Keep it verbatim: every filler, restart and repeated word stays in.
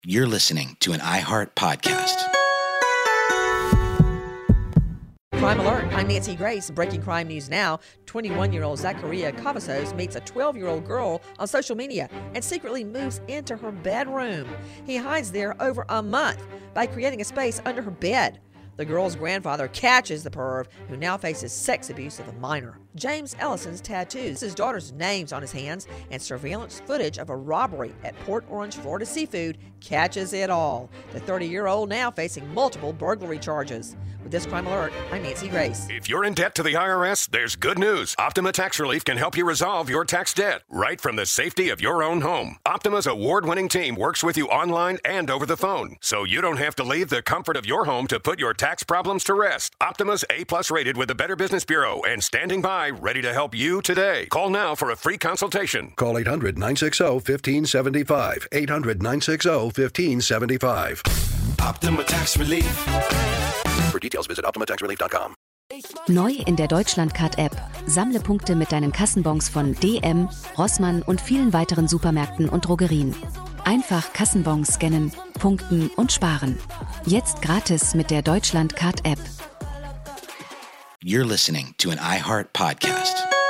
You're listening to an iHeart podcast. Crime Alert, I'm Nancy Grace. Breaking crime news now. twenty-one-year-old Zacharia Cavazos meets a twelve-year-old girl on social media and secretly moves into her bedroom. He hides there over a month by creating a space under her bed. The girl's grandfather catches the perv, who now faces sex abuse of a minor. James Ellison's tattoos his daughter's names on his hands, and surveillance footage of a robbery at Port Orange, Florida Seafood catches it all. The thirty-year-old now facing multiple burglary charges. With this Crime Alert, I'm Nancy Grace. If you're in debt to the I R S, there's good news. Optima Tax Relief can help you resolve your tax debt right from the safety of your own home. Optima's award-winning team works with you online and over the phone, so you don't have to leave the comfort of your home to put your tax problems to rest. Optima's A-plus rated with the Better Business Bureau and standing by, ready to help you today. Call now for a free consultation. Call eight hundred, nine six zero, one five seven five. eight hundred, nine six zero, one five seven five. Optima Tax Relief. For details, visit optima tax relief dot com. Neu in der Deutschlandcard-App. Sammle Punkte mit deinen Kassenbons von D M, Rossmann und vielen weiteren Supermärkten und Drogerien. Einfach Kassenbons scannen, punkten und sparen. Jetzt gratis mit der Deutschlandcard-App. You're listening to an iHeart podcast.